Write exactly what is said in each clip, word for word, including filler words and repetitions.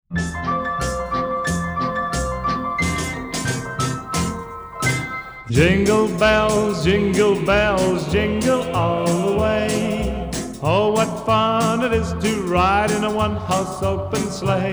Jingle bells, jingle bells, jingle all the way. Oh, what fun it is to ride in a one-horse open sleigh.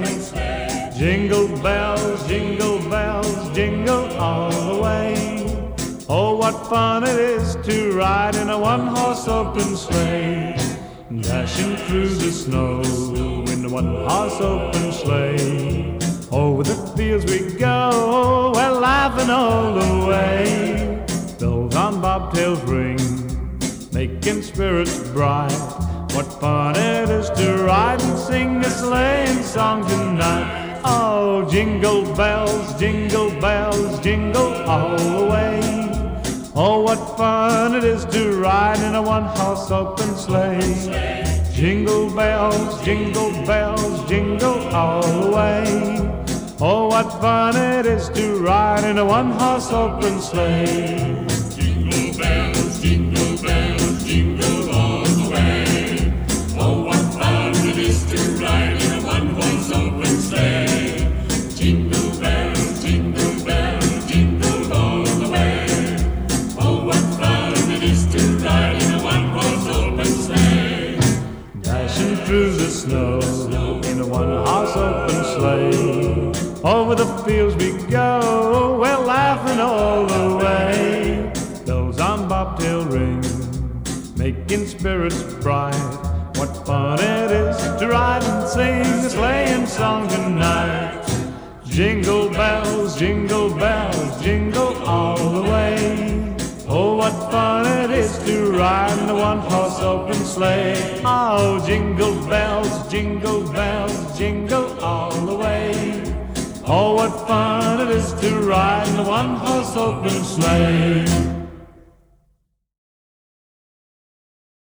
Jingle bells, jingle bells, jingle all the way. Oh, what fun it is to ride in a one-horse open sleigh. Dashing through the snow in a one-horse open sleigh. Over the fields we go, we're laughing all the way. Bells on bobtails ring, making spirits bright. What fun it is to ride and sing a sleighing song tonight. Oh, jingle bells, jingle bells, jingle all the way. Oh, what fun it is to ride in a one-horse open sleigh. Jingle bells, jingle bells, jingle all the way. Oh, what fun it is to ride in a one-horse open sleigh. Jingle bells, jingle bells, jingle all the way. Oh, what fun it is to ride in a one-horse open sleigh. Jingle bells, jingle bells, jingle all the way. Oh, what fun it is to ride in a one-horse open sleigh. Dashing through the snow in a one-horse open sleigh. Over the fields we go, we're laughing all the way. Bells on bobtail ring, making spirits bright. What fun it is to ride and sing a sleighing song tonight. Jingle bells, jingle bells, jingle all the way. Oh, what fun it is to ride in a one-horse open sleigh. Oh, jingle bells, jingle bells, jingle all the way. Oh, what fun it is to ride in a one-horse open sleigh.